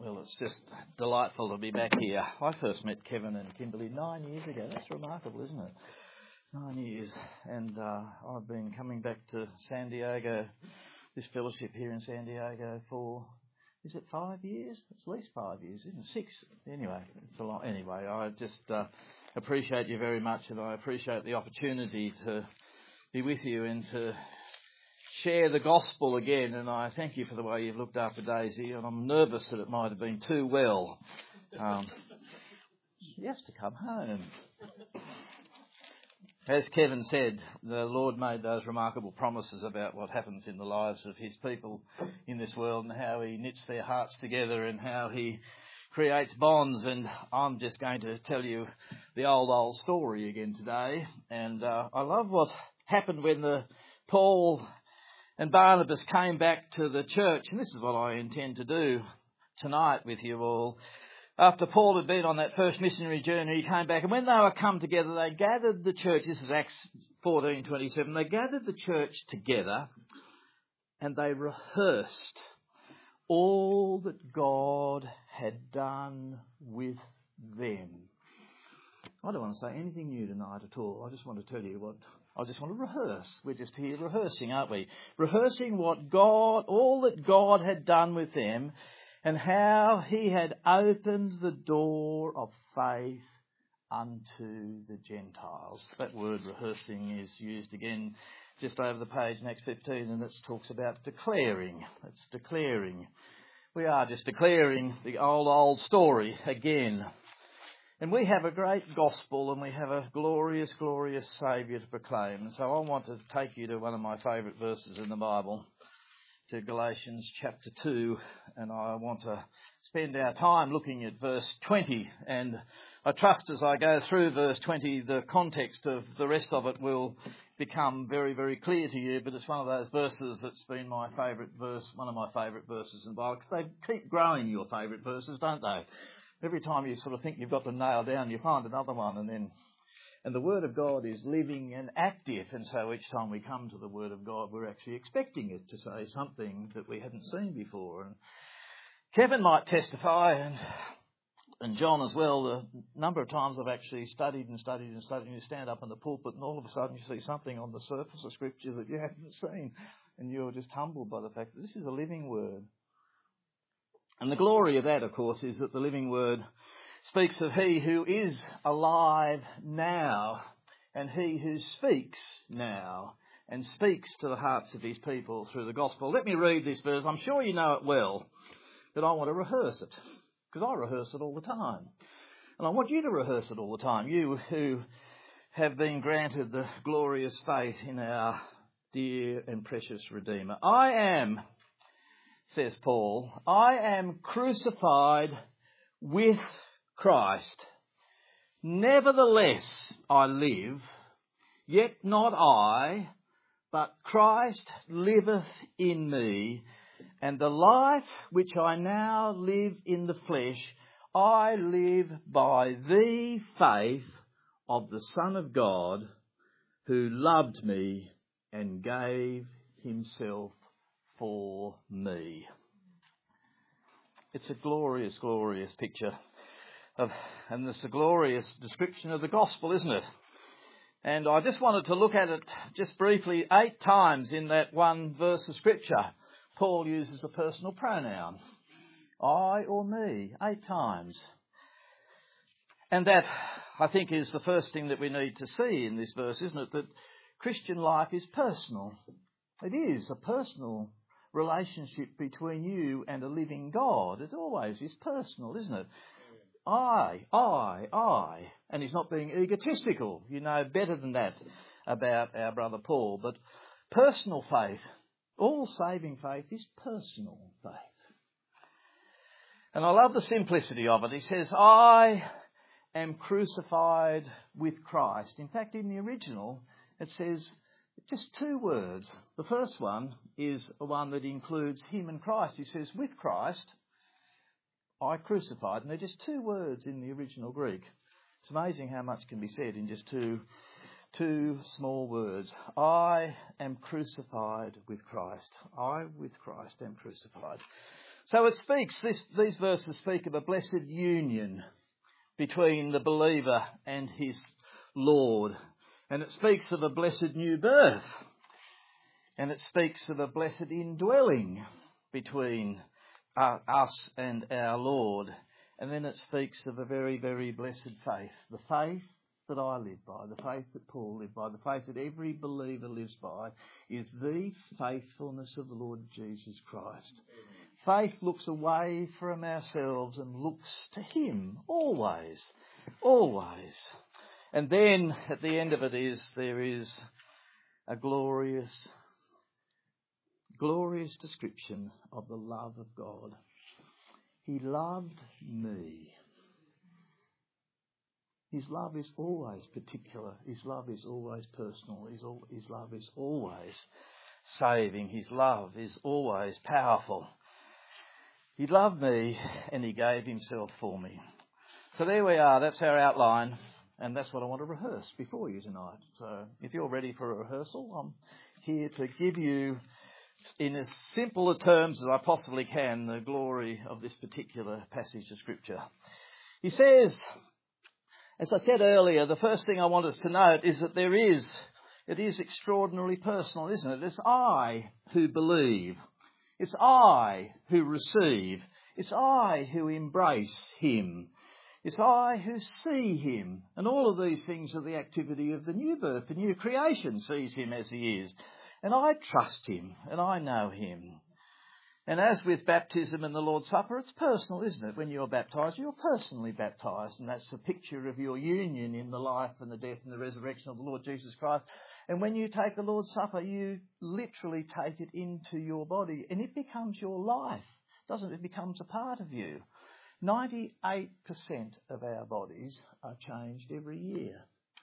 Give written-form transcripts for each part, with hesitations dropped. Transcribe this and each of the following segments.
Well, it's just delightful to be back here. I first met Kevin and Kimberly 9 years ago. That's remarkable, isn't it? 9 years. And I've been coming back to San Diego, this fellowship here in San Diego for, is it 5 years? It's at least 5 years, isn't it? 6. Anyway, it's a lot. Anyway, I just appreciate you very much, and I appreciate the opportunity to be with you and to share the gospel again. And I thank you for the way you've looked after Daisy, and I'm nervous that it might have been too well. She has to come home. As Kevin said, the Lord made those remarkable promises about what happens in the lives of his people in this world and how he knits their hearts together and how he creates bonds. And I'm just going to tell you the old story again today. And I love what happened when Paul and Barnabas came back to the church, and this is what I intend to do tonight with you all. After Paul had been on that first missionary journey, he came back, and when they were come together, they gathered the church. This is Acts 14:27. They gathered the church together, and they rehearsed all that God had done with them. I don't want to say anything new tonight at all. I just want to tell you I just want to rehearse. We're just here rehearsing, aren't we? Rehearsing all that God had done with them and how he had opened the door of faith unto the Gentiles. That word rehearsing is used again just over the page in Acts 15, and it talks about declaring. It's declaring. We are just declaring the old story again. And we have a great gospel and we have a glorious, glorious Saviour to proclaim. And so I want to take you to one of my favourite verses in the Bible, to Galatians chapter 2. And I want to spend our time looking at verse 20. And I trust as I go through verse 20, the context of the rest of it will become very, very clear to you. But it's one of those verses that's been my favourite verse, one of my favourite verses in the Bible. Because they keep growing, your favourite verses, don't they? Every time you sort of think you've got them nailed down, you find another one, and the Word of God is living and active, and so each time we come to the Word of God, we're actually expecting it to say something that we hadn't seen before. And Kevin might testify, and John as well, the number of times I've actually studied, and you stand up in the pulpit, and all of a sudden you see something on the surface of Scripture that you haven't seen, and you're just humbled by the fact that this is a living Word. And the glory of that, of course, is that the living Word speaks of he who is alive now and he who speaks now and speaks to the hearts of his people through the gospel. Let me read this verse. I'm sure you know it well, but I want to rehearse it because I rehearse it all the time. And I want you to rehearse it all the time, you who have been granted the glorious faith in our dear and precious Redeemer. I am, says Paul, I am crucified with Christ. Nevertheless I live, yet not I, but Christ liveth in me. And the life which I now live in the flesh, I live by the faith of the Son of God, who loved me and gave himself for me. It's a glorious, glorious picture and it's a glorious description of the gospel, isn't it? And I just wanted to look at it just briefly. 8 times in that one verse of Scripture, Paul uses a personal pronoun. I or me, 8 times. And that, I think, is the first thing that we need to see in this verse, isn't it? That Christian life is personal. It is a personal relationship between you and a living God. It always is personal, isn't it? I. And he's not being egotistical. You know better than that about our brother Paul. But personal faith, all saving faith is personal faith. And I love the simplicity of it. He says, I am crucified with Christ. In fact, in the original, it says just 2 words. The first one is one that includes him and Christ. He says, with Christ, I crucified. And they're just 2 words in the original Greek. It's amazing how much can be said in just two small words. I am crucified with Christ. I with Christ am crucified. So it speaks, these verses speak of a blessed union between the believer and his Lord. And it speaks of a blessed new birth. And it speaks of a blessed indwelling between us and our Lord. And then it speaks of a very, very blessed faith. The faith that I live by, the faith that Paul lived by, the faith that every believer lives by, is the faithfulness of the Lord Jesus Christ. Faith looks away from ourselves and looks to him, always, always. And then at the end of it there is a glorious description of the love of God. He loved me. His love is always particular. His love is always personal. His love is always saving. His love is always powerful. He loved me and he gave himself for me. So there we are. That's our outline. And that's what I want to rehearse before you tonight. So if you're ready for a rehearsal, I'm here to give you, in as simple a terms as I possibly can, the glory of this particular passage of Scripture. He says, as I said earlier, the first thing I want us to note is that it is extraordinarily personal, isn't it? It's I who believe. It's I who receive. It's I who embrace him. It's I who see him. And all of these things are the activity of the new birth. The new creation sees him as he is. And I trust him and I know him. And as with baptism and the Lord's Supper, it's personal, isn't it? When you're baptised, you're personally baptised. And that's a picture of your union in the life and the death and the resurrection of the Lord Jesus Christ. And when you take the Lord's Supper, you literally take it into your body and it becomes your life, doesn't it? It becomes a part of you. 98% of our bodies are changed every year.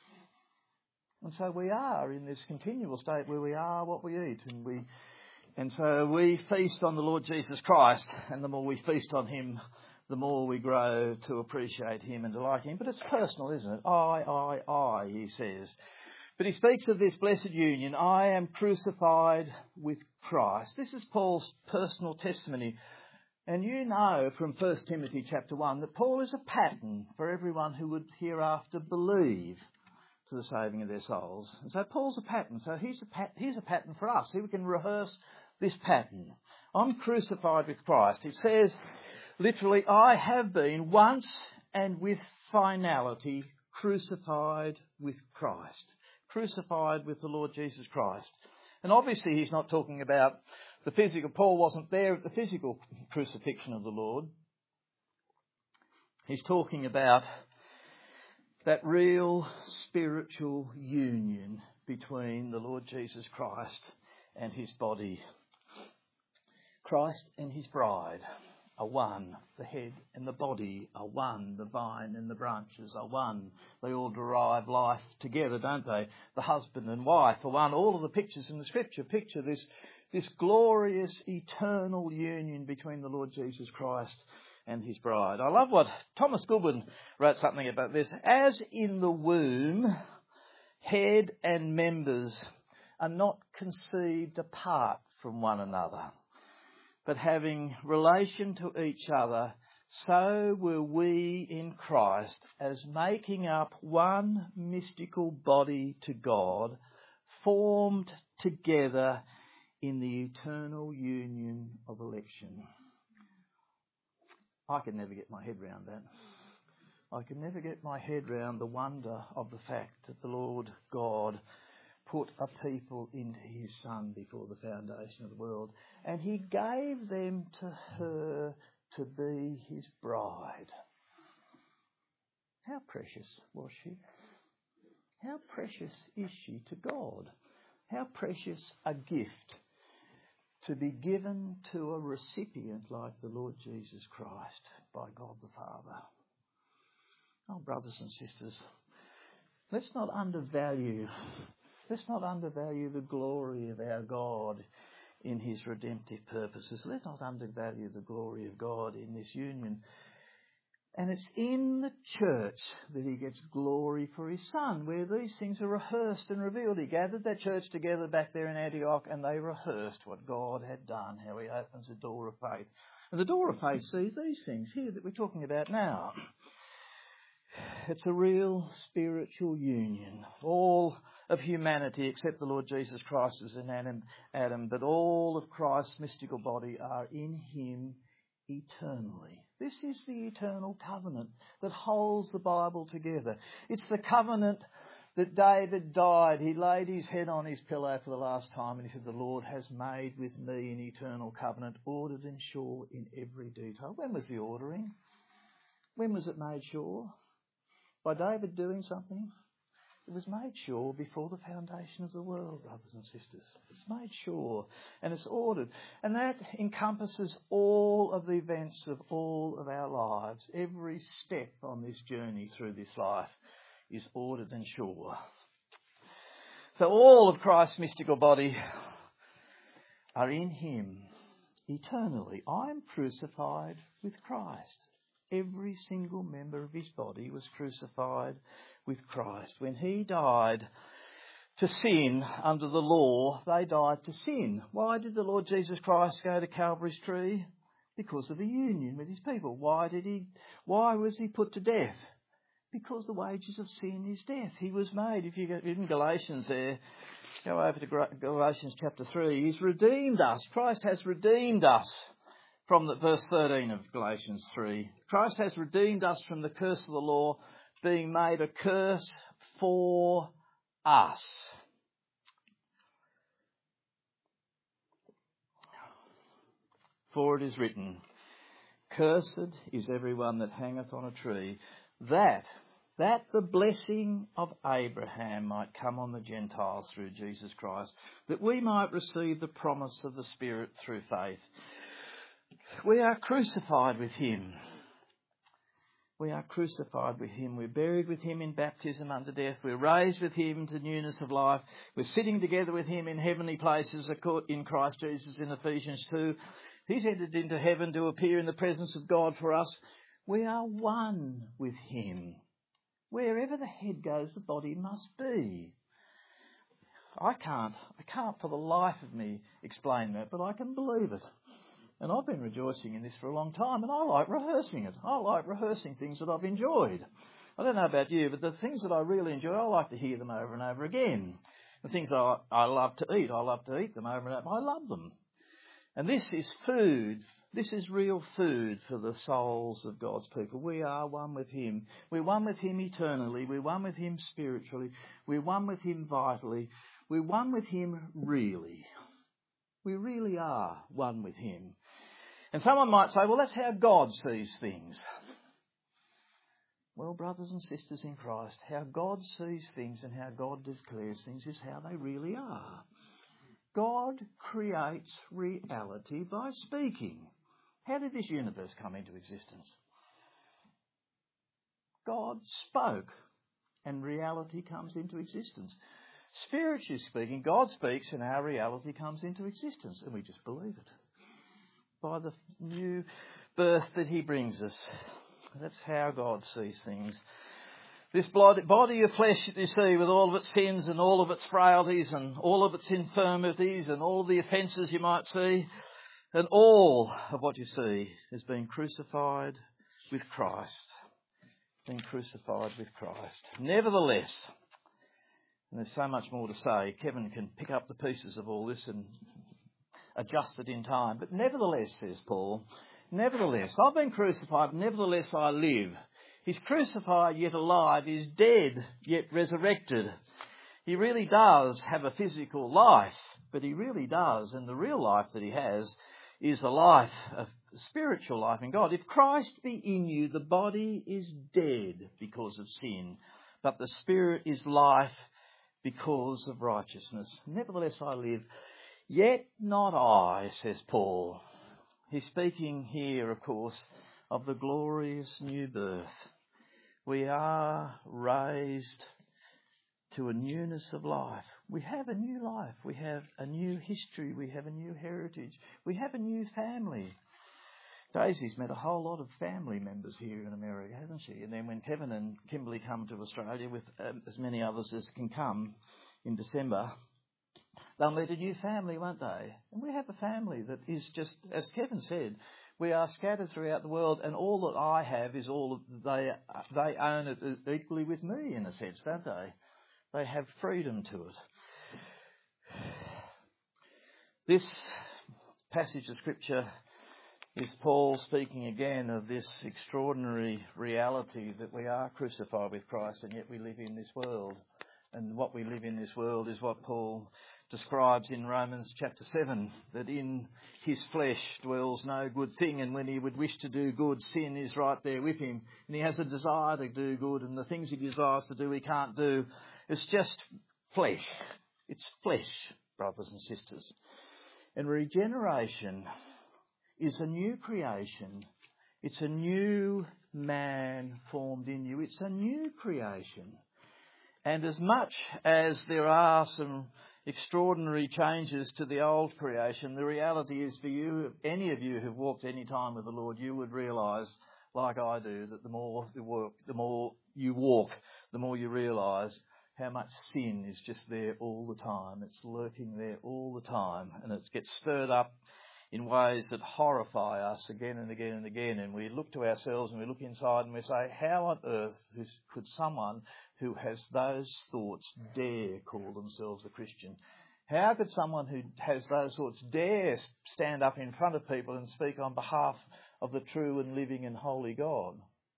And so we are in this continual state where we are what we eat. And so we feast on the Lord Jesus Christ. And the more we feast on him, the more we grow to appreciate him and to like him. But it's personal, isn't it? I, he says. But he speaks of this blessed union. I am crucified with Christ. This is Paul's personal testimony. And you know from 1 Timothy chapter 1 that Paul is a pattern for everyone who would hereafter believe to the saving of their souls. And so Paul's a pattern. So he's a pattern for us. We can rehearse this pattern. I'm crucified with Christ. It says, literally, I have been once and with finality crucified with Christ. Crucified with the Lord Jesus Christ. And obviously he's not talking about the physical. Paul wasn't there at the physical crucifixion of the Lord. He's talking about that real spiritual union between the Lord Jesus Christ and his body. Christ and his bride are one. The head and the body are one. The vine and the branches are one. They all derive life together, don't they? The husband and wife are one. All of the pictures in the Scripture picture this glorious eternal union between the Lord Jesus Christ and his bride. I love what Thomas Goodwin wrote something about this. As in the womb, head and members are not conceived apart from one another, but having relation to each other, so were we in Christ, as making up one mystical body to God, formed together in the eternal union of election. I can never get my head round that. I can never get my head round the wonder of the fact that the Lord God put a people into his Son before the foundation of the world, and he gave them to her to be his bride. How precious was she? How precious is she to God? How precious a gift to be given to a recipient like the Lord Jesus Christ by God the Father. Oh, brothers and sisters, let's not undervalue the glory of our God in his redemptive purposes. Let's not undervalue the glory of God in this union. And it's in the church that he gets glory for his Son, where these things are rehearsed and revealed. He gathered that church together back there in Antioch, and they rehearsed what God had done, how he opens the door of faith. And the door of faith sees these things here that we're talking about now. It's a real spiritual union. All of humanity, except the Lord Jesus Christ, was in Adam, but all of Christ's mystical body are in him eternally. This is the eternal covenant that holds the Bible together. It's the covenant that David died. He laid his head on his pillow for the last time and he said, the Lord has made with me an eternal covenant, ordered and sure in every detail. When was the ordering? When was it made sure? By David doing something? It was made sure before the foundation of the world, brothers and sisters. It's made sure and it's ordered. And that encompasses all of the events of all of our lives. Every step on this journey through this life is ordered and sure. So all of Christ's mystical body are in him eternally. I am crucified with Christ. Every single member of his body was crucified with Christ. When he died to sin under the law, they died to sin. Why did the Lord Jesus Christ go to Calvary's tree? Because of a union with his people. Why was he put to death? Because the wages of sin is death. He was made, if you go in Galatians there, go over to Galatians chapter 3, he's redeemed us. Christ has redeemed us from verse 13 of Galatians 3. Christ has redeemed us from the curse of the law, being made a curse for us. For it is written, cursed is everyone that hangeth on a tree, that the blessing of Abraham might come on the Gentiles through Jesus Christ, that we might receive the promise of the Spirit through faith. We are crucified with him. We are crucified with him. We're buried with him in baptism unto death. We're raised with him to newness of life. We're sitting together with him in heavenly places in Christ Jesus in Ephesians 2. He's entered into heaven to appear in the presence of God for us. We are one with him. Wherever the head goes, the body must be. I can't for the life of me explain that, but I can believe it. And I've been rejoicing in this for a long time, and I like rehearsing it. I like rehearsing things that I've enjoyed. I don't know about you, but the things that I really enjoy, I like to hear them over and over again. The things I love to eat them over and over. I love them. And this is food. This is real food for the souls of God's people. We are one with him. We're one with him eternally. We're one with him spiritually. We're one with him vitally. We're one with him really. We really are one with him. And someone might say, well, that's how God sees things. Well, brothers and sisters in Christ, how God sees things and how God declares things is how they really are. God creates reality by speaking. How did this universe come into existence? God spoke and reality comes into existence. Spiritually speaking, God speaks and our reality comes into existence, and we just believe it by the new birth that he brings us. That's how God sees things. This body of flesh that you see with all of its sins and all of its frailties and all of its infirmities and all of the offences you might see, and all of what you see has been crucified with Christ. Been crucified with Christ. Nevertheless, and there's so much more to say, Kevin can pick up the pieces of all this and adjust it in time. But nevertheless, says Paul, nevertheless, I've been crucified, nevertheless I live. He's crucified yet alive, he's dead yet resurrected. He really does have a physical life, but he really does, and the real life that he has is a life, a spiritual life in God. If Christ be in you, the body is dead because of sin, but the spirit is life because of righteousness. Nevertheless I live, yet not I, says Paul. He's speaking here, of course, of the glorious new birth. We are raised to a newness of life. We have a new life. We have a new history. We have a new heritage. We have a new family. Daisy's met a whole lot of family members here in America, hasn't she? And then when Kevin and Kimberly come to Australia with as many others as can come in December, they'll meet a new family, won't they? And we have a family that is just, as Kevin said, We are scattered throughout the world, and all that I have is all they own it equally with me, in a sense, don't they? They have freedom to it. This passage of Scripture is Paul speaking again of this extraordinary reality that we are crucified with Christ and yet we live in this world. And what we live in this world is what Paul describes in Romans chapter 7, that in his flesh dwells no good thing, and when he would wish to do good, sin is right there with him. And he has a desire to do good, and the things he desires to do he can't do. It's just flesh. It's flesh, brothers and sisters. And regeneration is a new creation. It's a new man formed in you. It's a new creation. And as much as there are some extraordinary changes to the old creation, the reality is for you, any of you who've walked any time with the Lord, you would realise, like I do, that the more you walk, the more you realise how much sin is just there all the time. It's lurking there all the time, and it gets stirred up in ways that horrify us again and again and again. And we look to ourselves and we look inside and we say, how on earth could someone who has those thoughts dare call themselves a Christian? How could someone who has those thoughts dare stand up in front of people and speak on behalf of the true and living and holy God?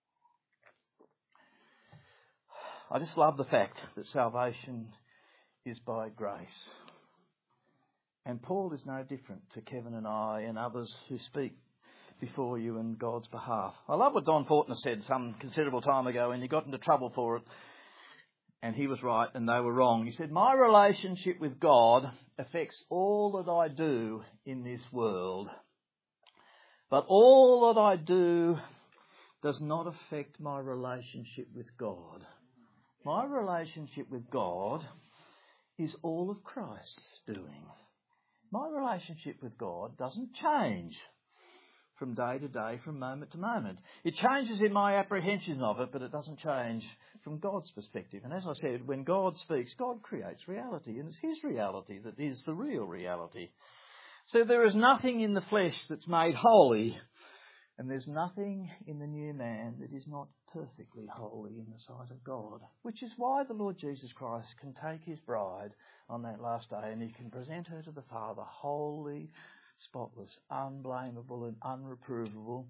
I just love the fact that salvation is by grace. And Paul is no different to Kevin and I and others who speak before you in God's behalf. I love what Don Fortner said some considerable time ago, and he got into trouble for it. And he was right and they were wrong. He said, my relationship with God affects all that I do in this world. But all that I do does not affect my relationship with God. My relationship with God is all of Christ's doing. My relationship with God doesn't change from day to day, from moment to moment. It changes in my apprehension of it, but it doesn't change from God's perspective. And as I said, when God speaks, God creates reality, and it's his reality that is the real reality. So there is nothing in the flesh that's made holy, and there's nothing in the new man that is not perfectly holy in the sight of God, which is why the Lord Jesus Christ can take his bride on that last day and he can present her to the Father holy, spotless, unblameable and unreprovable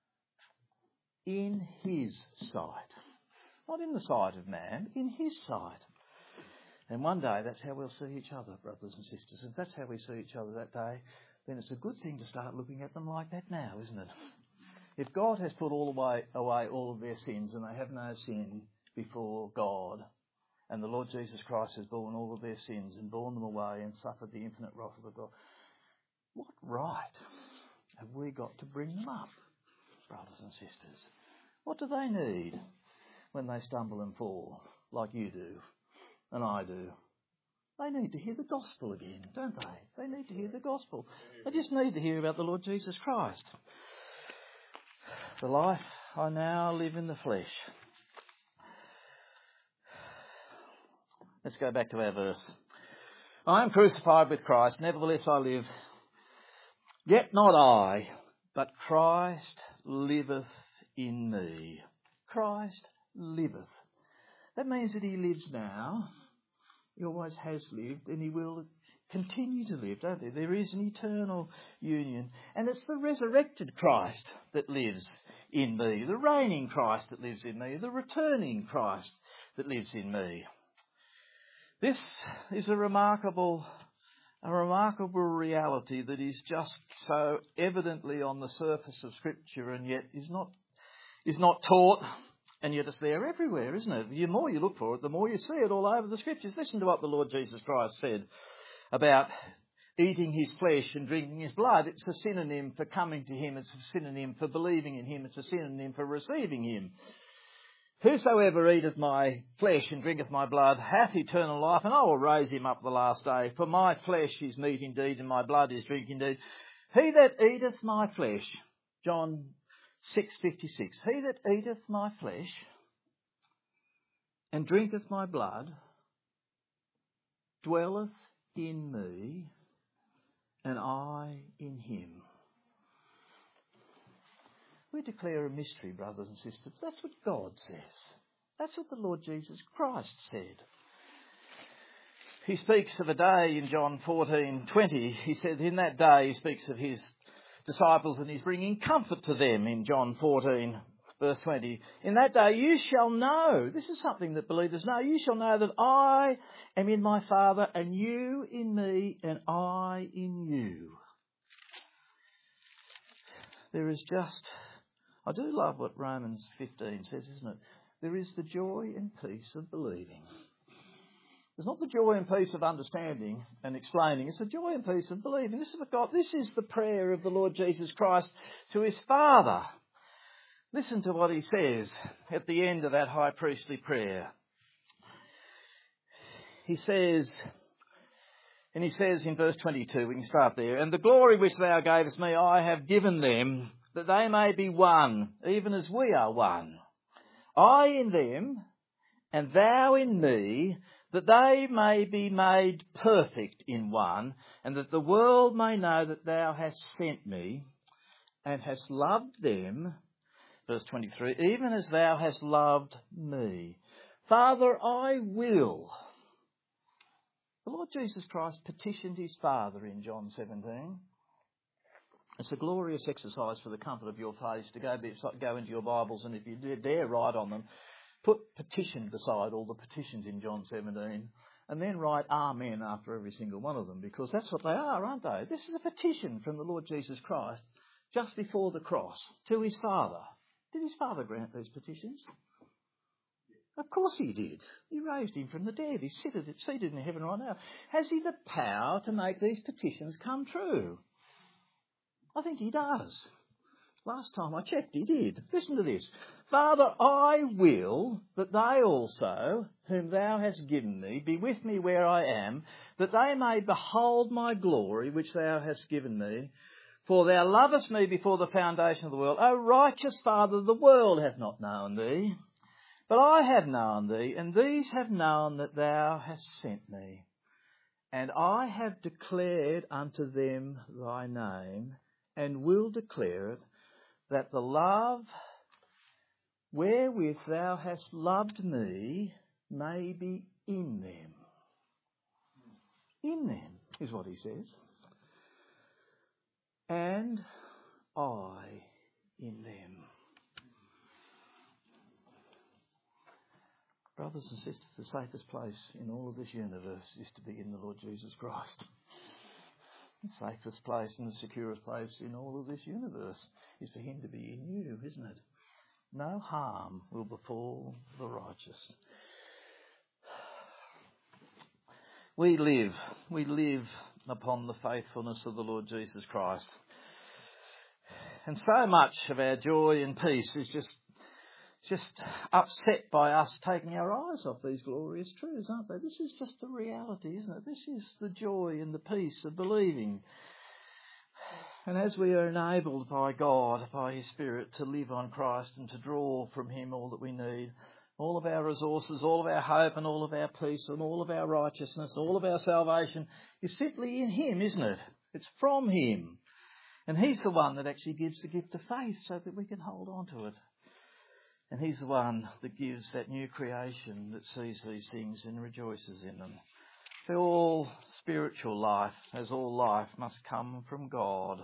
in his sight. Not in the sight of man, in his sight. And one day that's how we'll see each other, brothers and sisters. If that's how we see each other that day, then it's a good thing to start looking at them like that now, isn't it? If God has put away all of their sins and they have no sin before God, and the Lord Jesus Christ has borne all of their sins and borne them away and suffered the infinite wrath of God, what right have we got to bring them up, brothers and sisters? What do they need when they stumble and fall like you do and I do? They need to hear the gospel again, don't they? They need to hear the gospel. They just need to hear about the Lord Jesus Christ. The life I now live in the flesh. Let's go back to our verse. I am crucified with Christ, nevertheless I live. Yet not I, but Christ liveth in me. Christ liveth. That means that he lives now. He always has lived and he will continue to live, don't there? There is an eternal union. And it's the resurrected Christ that lives in me, the reigning Christ that lives in me, the returning Christ that lives in me. This is a remarkable reality that is just so evidently on the surface of Scripture and yet is not taught, and yet it's there everywhere, isn't it? The more you look for it, the more you see it all over the Scriptures. Listen to what the Lord Jesus Christ said about eating his flesh and drinking his blood. It's a synonym for coming to him. It's a synonym for believing in him. It's a synonym for receiving him. Whosoever eateth my flesh and drinketh my blood hath eternal life, and I will raise him up the last day. For my flesh is meat indeed, and my blood is drink indeed. He that eateth my flesh, John 6:56, he that eateth my flesh and drinketh my blood dwelleth in me, and I in him. We declare a mystery, brothers and sisters. That's what God says. That's what the Lord Jesus Christ said. He speaks of a day in John 14:20. He said in that day, he speaks of his disciples and he's bringing comfort to them in John 14, verse 20. In that day you shall know, this is something that believers know, you shall know that I am in my Father and you in me and I in you. There is just, I do love what Romans 15 says, isn't it? There is the joy and peace of believing. There's not the joy and peace of understanding and explaining. It's the joy and peace of believing. This is what God, this is the prayer of the Lord Jesus Christ to his Father. Listen to what he says at the end of that high priestly prayer. He says in verse 22, we can start there, and the glory which thou gavest me I have given them, that they may be one, even as we are one. I in them, and thou in me, that they may be made perfect in one, and that the world may know that thou hast sent me, and hast loved them, verse 23, even as thou hast loved me. Father, I will. The Lord Jesus Christ petitioned his Father in John 17. It's a glorious exercise for the comfort of your faith to go into your Bibles, and if you dare write on them, put petition beside all the petitions in John 17 and then write Amen after every single one of them, because that's what they are, aren't they? This is a petition from the Lord Jesus Christ just before the cross to his Father. Did his Father grant these petitions? Of course he did. He raised him from the dead. He's seated in heaven right now. Has he the power to make these petitions come true? I think he does. Last time I checked, he did. Listen to this. Father, I will that they also, whom thou hast given me, be with me where I am, that they may behold my glory which thou hast given me. For thou lovest me before the foundation of the world. O righteous Father, the world has not known thee, but I have known thee, and these have known that thou hast sent me. And I have declared unto them thy name, and will declare it, that the love wherewith thou hast loved me may be in them. In them is what he says. And I in them. Brothers and sisters, the safest place in all of this universe is to be in the Lord Jesus Christ. The safest place and the securest place in all of this universe is for him to be in you, isn't it? No harm will befall the righteous. We live upon the faithfulness of the Lord Jesus Christ. And so much of our joy and peace is just upset by us taking our eyes off these glorious truths, aren't they? This is just the reality, isn't it? This is the joy and the peace of believing. And as we are enabled by God, by his Spirit, to live on Christ and to draw from him all that we need, all of our resources, all of our hope and all of our peace and all of our righteousness, all of our salvation is simply in him, isn't it? It's from him. And he's the one that actually gives the gift of faith so that we can hold on to it. And he's the one that gives that new creation that sees these things and rejoices in them. For all spiritual life, as all life, must come from God.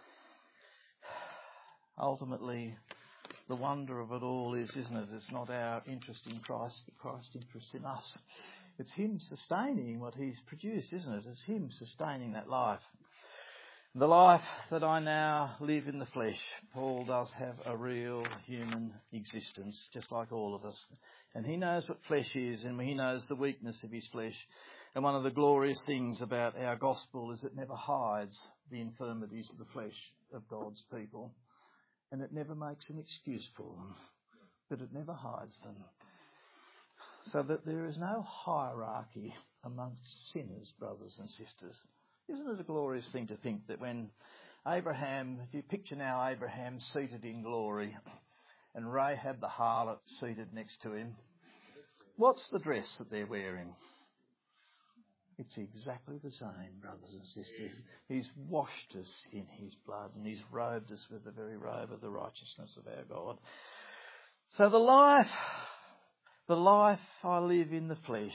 Ultimately, the wonder of it all is, isn't it? It's not our interest in Christ, but Christ's interest in us. It's him sustaining what he's produced, isn't it? It's him sustaining that life. The life that I now live in the flesh, Paul does have a real human existence, just like all of us. And he knows what flesh is, and he knows the weakness of his flesh. And one of the glorious things about our gospel is it never hides the infirmities of the flesh of God's people. And it never makes an excuse for them, but it never hides them. So that there is no hierarchy amongst sinners, brothers and sisters. Isn't it a glorious thing to think that when Abraham, if you picture now Abraham seated in glory and Rahab the harlot seated next to him, what's the dress that they're wearing? It's exactly the same, brothers and sisters. He's washed us in his blood and he's robed us with the very robe of the righteousness of our God. So the life I live in the flesh,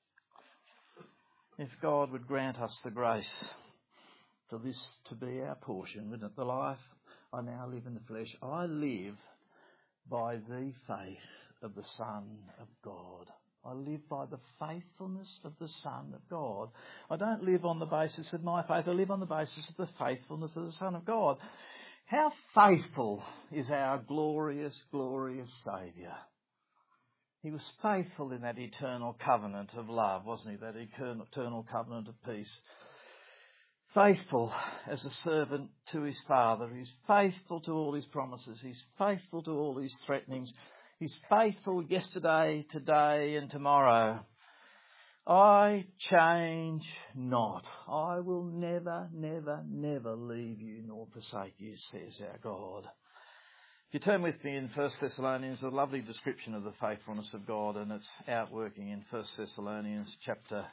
if God would grant us the grace for this to be our portion, wouldn't it? The life I now live in the flesh, I live by the faith of the Son of God. I live by the faithfulness of the Son of God. I don't live on the basis of my faith. I live on the basis of the faithfulness of the Son of God. How faithful is our glorious, glorious Saviour. He was faithful in that eternal covenant of love, wasn't he? That eternal covenant of peace. Faithful as a servant to his Father. He's faithful to all his promises. He's faithful to all his threatenings. He's faithful yesterday, today and tomorrow. I change not. I will never, never, never leave you nor forsake you, says our God. If you turn with me in 1 Thessalonians, a lovely description of the faithfulness of God and its outworking in 1 Thessalonians chapter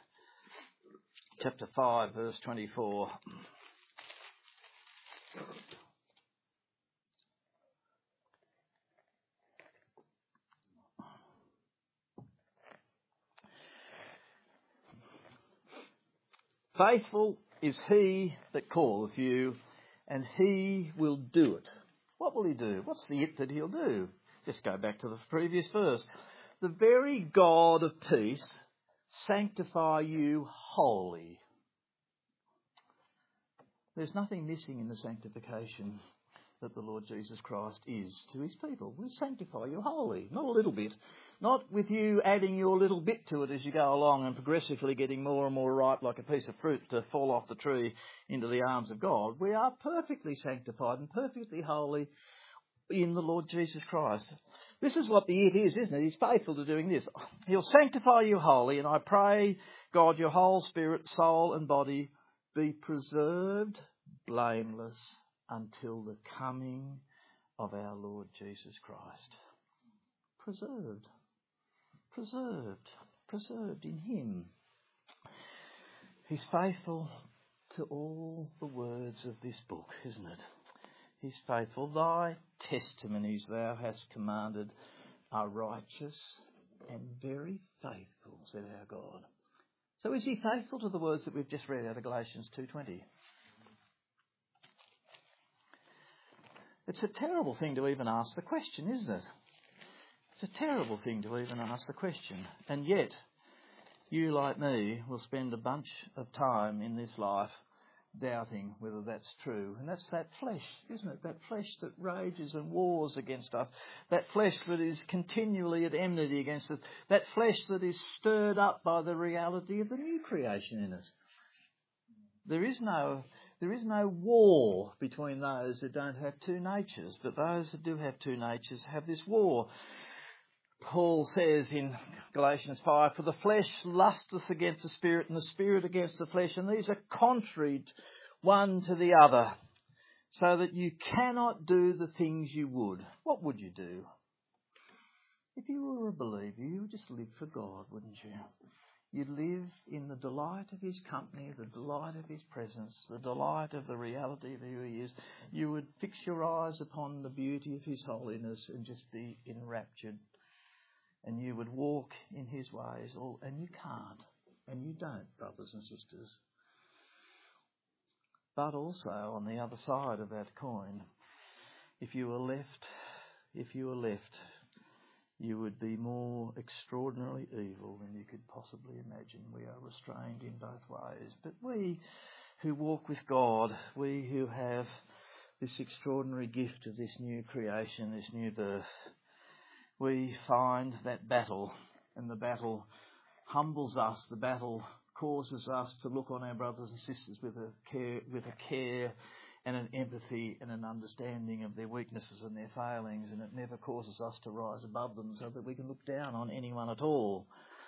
5, verse 24. Faithful is he that calleth you, and he will do it. What will he do? What's the it that he'll do? Just go back to the previous verse. The very God of peace sanctify you wholly. There's nothing missing in the sanctification that the Lord Jesus Christ is to his people. We'll sanctify you wholly, not a little bit. Not with you adding your little bit to it as you go along and progressively getting more and more ripe like a piece of fruit to fall off the tree into the arms of God. We are perfectly sanctified and perfectly holy in the Lord Jesus Christ. This is what the it is, isn't it? He's faithful to doing this. He'll sanctify you wholly, and I pray, God, your whole spirit, soul and body be preserved blameless until the coming of our Lord Jesus Christ. Preserved in him. He's faithful to all the words of this book, isn't it? He's faithful. Thy testimonies thou hast commanded are righteous and very faithful, said our God. So is he faithful to the words that we've just read out of Galatians 2:20? It's a terrible thing to even ask the question, isn't it? It's a terrible thing to even ask the question. And yet, you like me will spend a bunch of time in this life doubting whether that's true. And that's that flesh, isn't it? That flesh that rages and wars against us. That flesh that is continually at enmity against us. That flesh that is stirred up by the reality of the new creation in us. There is no war between those that don't have two natures, but those that do have two natures have this war. Paul says in Galatians 5, for the flesh lusteth against the spirit, and the spirit against the flesh, and these are contrary one to the other, so that you cannot do the things you would. What would you do? If you were a believer, you would just live for God, wouldn't you? You'd live in the delight of his company, the delight of his presence, the delight of the reality of who he is. You would fix your eyes upon the beauty of his holiness and just be enraptured. And you would walk in his ways, and you can't, and you don't, brothers and sisters. But also, on the other side of that coin, if you were left, you would be more extraordinarily evil than you could possibly imagine. We are restrained in both ways. But we who walk with God, we who have this extraordinary gift of this new creation, this new birth, we find that battle, and the battle humbles us. The battle causes us to look on our brothers and sisters with a care and an empathy and an understanding of their weaknesses and their failings, and it never causes us to rise above them so that we can look down on anyone at all.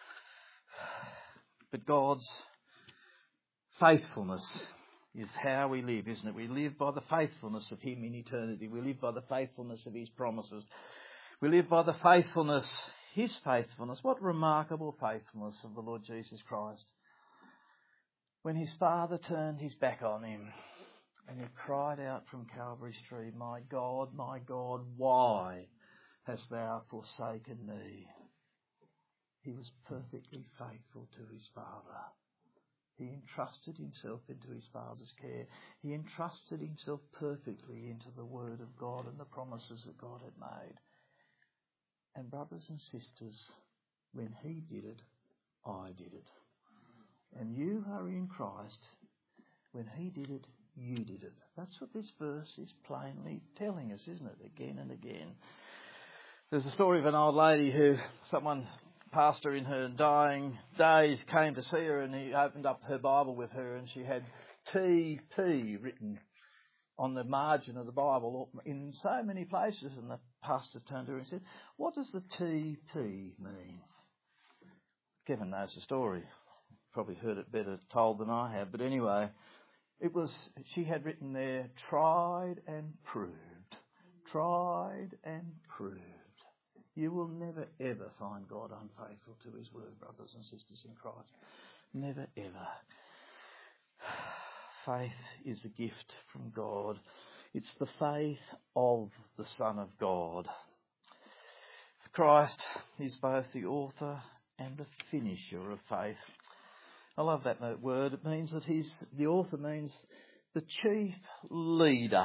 But God's faithfulness is how we live, isn't it? We live by the faithfulness of him in eternity. We live by the faithfulness of his promises. We live by the faithfulness, his faithfulness. What remarkable faithfulness of the Lord Jesus Christ. when his father turned his back on him and he cried out from Calvary's tree, my God, why hast thou forsaken me? He was perfectly faithful to his Father. He entrusted himself into his Father's care. He entrusted himself perfectly into the Word of God and the promises that God had made. And brothers and sisters, when he did it, I did it. And you are in Christ. When he did it, you did it. That's what this verse is plainly telling us, isn't it? Again and again. There's a story of an old lady who pastor in her dying days came to see her, and he opened up her Bible with her, and she had TP written on the margin of the Bible in so many places. And the pastor turned to her and said, what does the TP mean? Kevin knows the story. Probably heard it better told than I have. But anyway, she had written there, tried and proved. Tried and proved. You will never ever find God unfaithful to his word, brothers and sisters in Christ. Never ever. Faith is a gift from God. It's the faith of the Son of God. Christ is both the author and the finisher of faith. I love that word. It means that the author means the chief leader.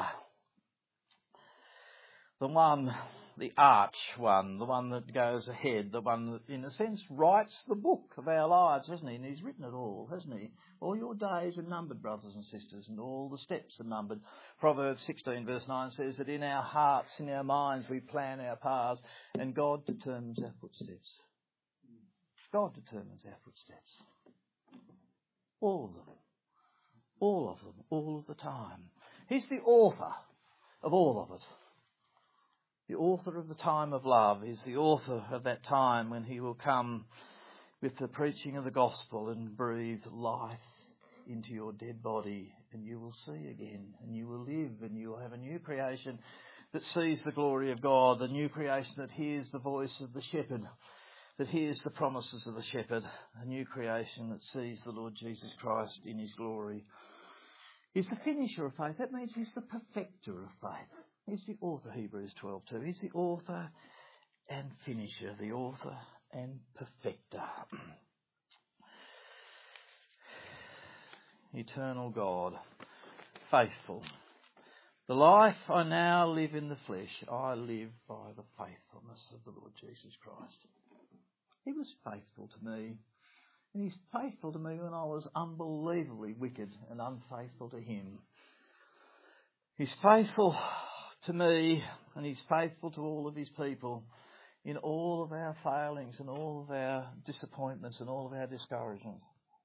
The arch one, the one that goes ahead, the one that, in a sense, writes the book of our lives, hasn't he? And he's written it all, hasn't he? All your days are numbered, brothers and sisters, and all the steps are numbered. Proverbs 16 verse 9 says that in our hearts, in our minds, we plan our paths, and God determines our footsteps. God determines our footsteps. All of them. All of them. All of the time. He's the author of all of it. The author of the time of love is the author of that time when he will come with the preaching of the gospel and breathe life into your dead body, and you will see again, and you will live, and you will have a new creation that sees the glory of God, the new creation that hears the voice of the shepherd, that hears the promises of the shepherd, a new creation that sees the Lord Jesus Christ in his glory. He's the finisher of faith. That means he's the perfecter of faith. He's the author, Hebrews 12:2. He's the author and finisher, the author and perfecter. Eternal God, faithful. The life I now live in the flesh, I live by the faithfulness of the Lord Jesus Christ. He was faithful to me, and he's faithful to me when I was unbelievably wicked and unfaithful to him. He's faithful to me, and he's faithful to all of his people in all of our failings and all of our disappointments and all of our discouragements.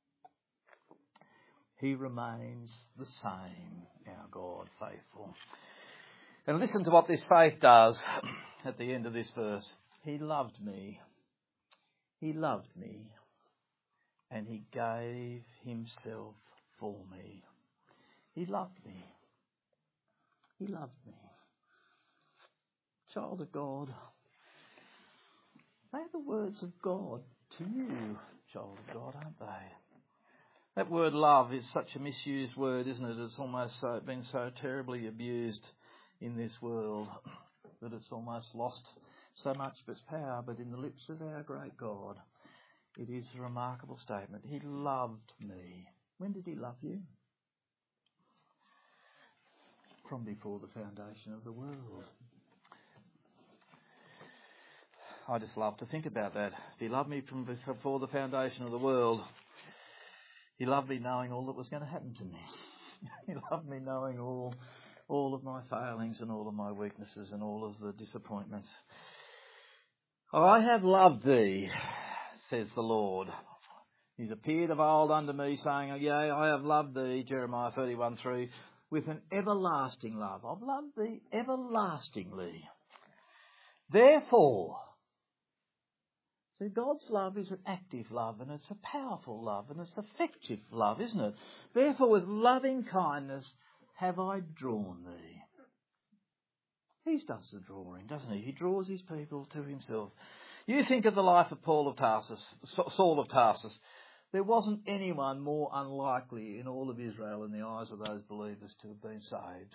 He remains the same, our God, faithful. And listen to what this faith does at the end of this verse. He loved me. He loved me, and he gave himself for me. He loved me. He loved me. Child of God, they're the words of God to you, child of God, aren't they? That word love is such a misused word, isn't it? It's almost been so terribly abused in this world that it's almost lost so much of its power. But in the lips of our great God, it is a remarkable statement. He loved me. When did he love you? From before the foundation of the world. I just love to think about that. If he loved me from before the foundation of the world, he loved me knowing all that was going to happen to me. He loved me knowing all of my failings and all of my weaknesses and all of the disappointments. I have loved thee, says the Lord. He's appeared of old unto me, saying, yea, I have loved thee, Jeremiah 31:3, with an everlasting love. I've loved thee everlastingly. Therefore, see, God's love is an active love, and it's a powerful love, and it's effective love, isn't it? Therefore, with loving kindness have I drawn thee. He does the drawing, doesn't he? He draws his people to himself. You think of the life of Saul of Tarsus. There wasn't anyone more unlikely in all of Israel in the eyes of those believers to have been saved.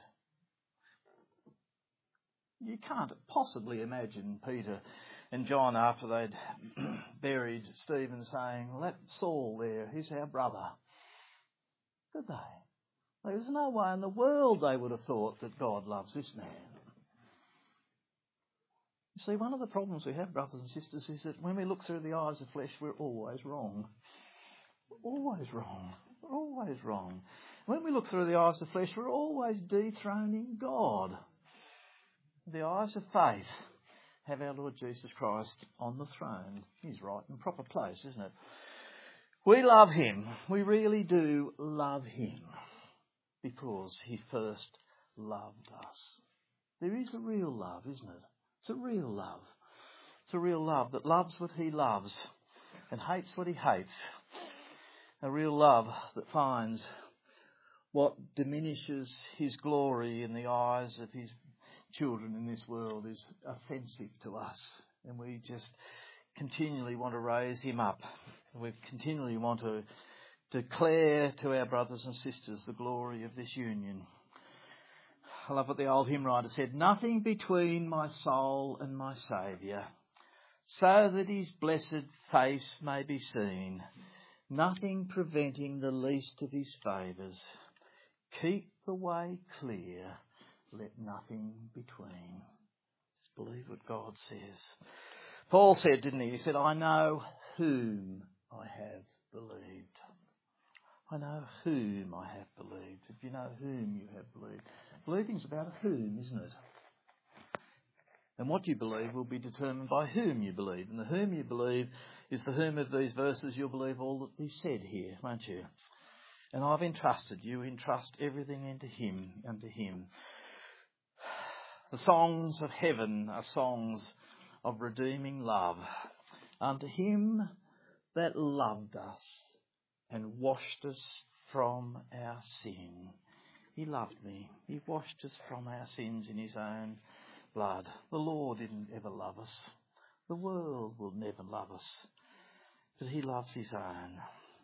You can't possibly imagine Peter and John, after they'd buried Stephen, saying, "Let Saul there, he's our brother." Could they? There's no way in the world they would have thought that God loves this man. You see, one of the problems we have, brothers and sisters, is that when we look through the eyes of flesh, we're always wrong. We're always wrong. We're always wrong. When we look through the eyes of flesh, we're always dethroning God. The eyes of faith have our Lord Jesus Christ on the throne. He's right in proper place, isn't it? We love him. We really do love him because he first loved us. There is a real love, isn't it? It's a real love. It's a real love that loves what he loves and hates what he hates. A real love that finds what diminishes his glory in the eyes of his children in this world is offensive to us. And we just continually want to raise him up. We continually want to declare to our brothers and sisters the glory of this union. I love what the old hymn writer said, "Nothing between my soul and my Saviour, so that his blessed face may be seen. Nothing preventing the least of his favours. Keep the way clear, let nothing between." Just believe what God says. Paul said, didn't he? He said, "I know whom I have believed." I know whom I have believed. If you know whom you have believed. Believing's about whom, isn't it? And what you believe will be determined by whom you believe. And the whom you believe is the whom of these verses. You'll believe all that is said here, won't you? And I've entrusted you. Entrust everything into him, unto him. The songs of heaven are songs of redeeming love. Unto him that loved us and washed us from our sin. He loved me. He washed us from our sins in his own blood. The Lord didn't ever love us. The world will never love us. But he loves his own.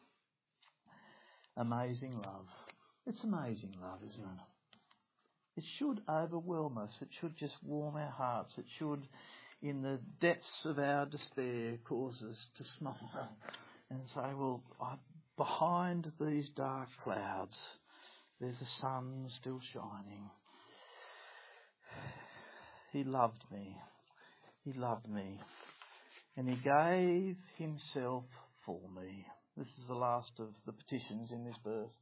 Amazing love. It's amazing love, isn't it? It should overwhelm us. It should just warm our hearts. It should, in the depths of our despair, cause us to smile and say, well, behind these dark clouds, there's a sun still shining. He loved me. He loved me. And he gave himself for me. This is the last of the petitions in this verse.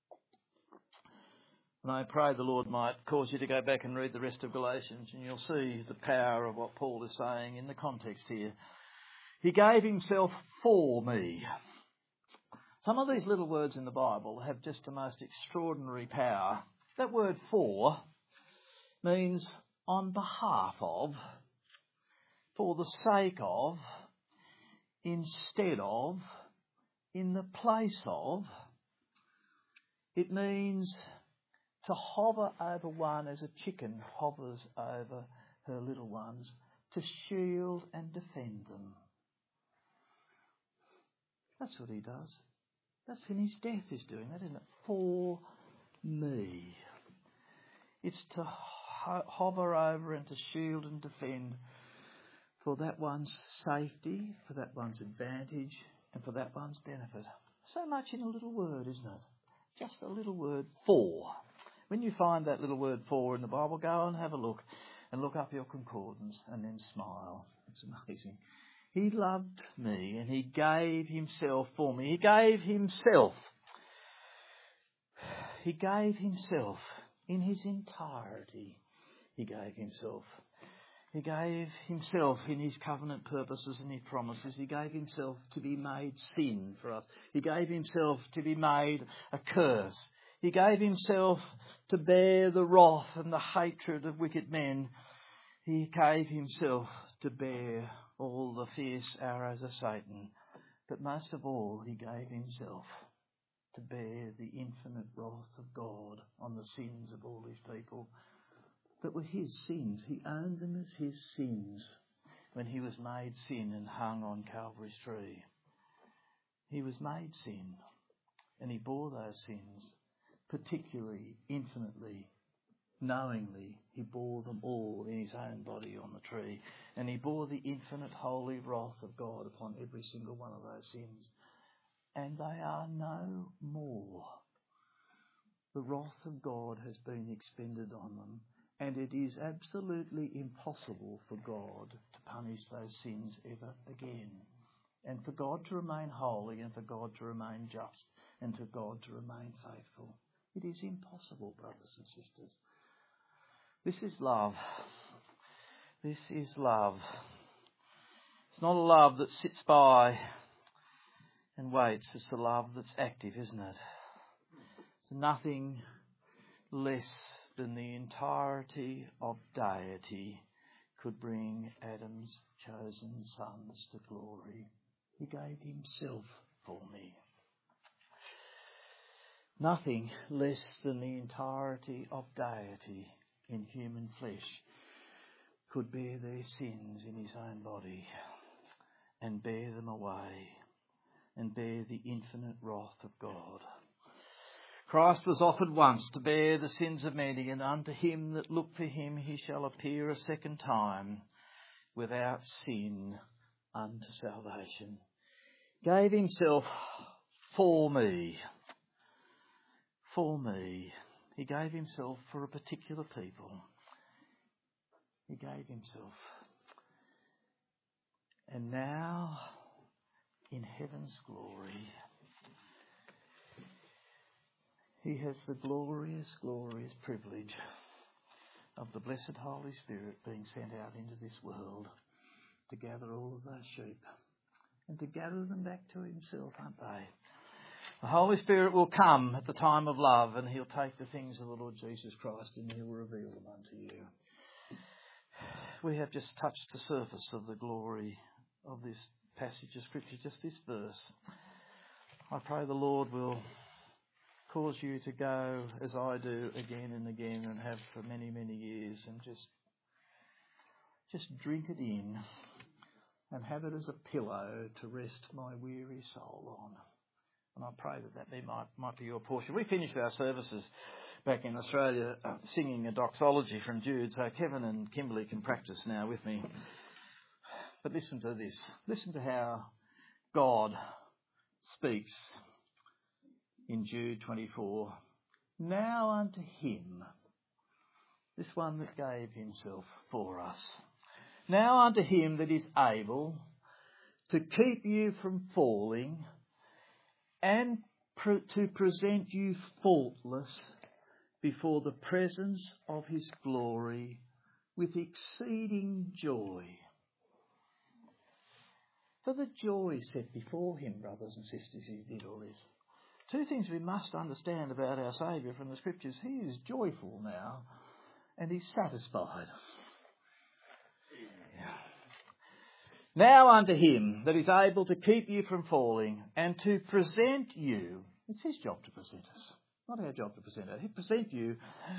And I pray the Lord might cause you to go back and read the rest of Galatians, and you'll see the power of what Paul is saying in the context here. He gave himself for me. Some of these little words in the Bible have just the most extraordinary power. That word for means on behalf of, for the sake of, instead of, in the place of. It means to hover over one as a chicken hovers over her little ones, to shield and defend them. That's what he does. That's in his death he's doing that, isn't it? For me. It's to hover over and to shield and defend for that one's safety, for that one's advantage, and for that one's benefit. So much in a little word, isn't it? Just a little word, for. When you find that little word for in the Bible, go and have a look and look up your concordance and then smile. It's amazing. He loved me and he gave himself for me. He gave himself. He gave himself in his entirety. He gave himself. He gave himself in his covenant purposes and his promises. He gave himself to be made sin for us. He gave himself to be made a curse. He gave himself to bear the wrath and the hatred of wicked men. He gave himself to bear all the fierce arrows of Satan. But most of all, he gave himself to bear the infinite wrath of God on the sins of all his people. That were his sins. He owned them as his sins when he was made sin and hung on Calvary's tree. He was made sin, and he bore those sins, particularly, infinitely, knowingly. He bore them all in his own body on the tree, and he bore the infinite holy wrath of God upon every single one of those sins. And they are no more. The wrath of God has been expended on them, and it is absolutely impossible for God to punish those sins ever again. And for God to remain holy, and for God to remain just, and for God to remain faithful. It is impossible, brothers and sisters. This is love. This is love. It's not a love that sits by and waits. It's a love that's active, isn't it? It's nothing less than the entirety of deity could bring Adam's chosen sons to glory. He gave himself for me. Nothing less than the entirety of deity in human flesh could bear their sins in his own body and bear them away and bear the infinite wrath of God. Christ was offered once to bear the sins of many, and unto him that look for him he shall appear a second time without sin unto salvation. Gave himself for me. For me. He gave himself for a particular people. He gave himself. And now, in heaven's glory, he has the glorious, glorious privilege of the blessed Holy Spirit being sent out into this world to gather all of those sheep and to gather them back to himself, aren't they? The Holy Spirit will come at the time of love, and he'll take the things of the Lord Jesus Christ and he'll reveal them unto you. We have just touched the surface of the glory of this passage of Scripture, just this verse. I pray the Lord will cause you to go, as I do, again and again, and have for many, many years, and just drink it in and have it as a pillow to rest my weary soul on. And I pray that might be your portion. We finished our services back in Australia singing a doxology from Jude, so Kevin and Kimberly can practice now with me. But listen to this. Listen to how God speaks in Jude 24. Now unto him, this one that gave himself for us. Now unto him that is able to keep you from falling and to present you faultless before the presence of his glory with exceeding joy. For the joy set before him, brothers and sisters, he did all this. Two things we must understand about our Saviour from the Scriptures. He is joyful now and he's satisfied. Now unto him that is able to keep you from falling and to present you, it's his job to present us, not our job to present us. He present you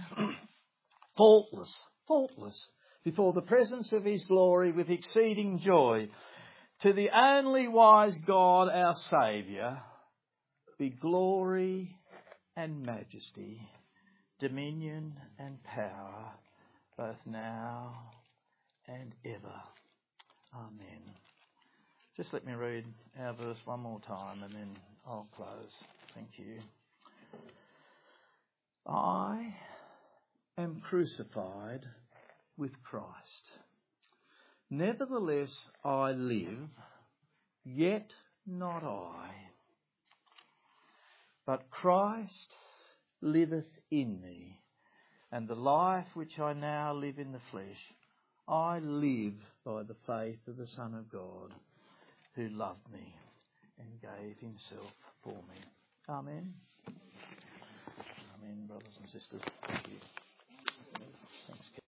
faultless before the presence of his glory with exceeding joy. To the only wise God, our Saviour, be glory and majesty, dominion and power, both now and ever. Amen. Just let me read our verse one more time and then I'll close. Thank you. I am crucified with Christ. Nevertheless I live, yet not I. But Christ liveth in me, and the life which I now live in the flesh, I live by the faith of the Son of God, who loved me and gave himself for me. Amen. Amen, brothers and sisters. Thank you. Thanks.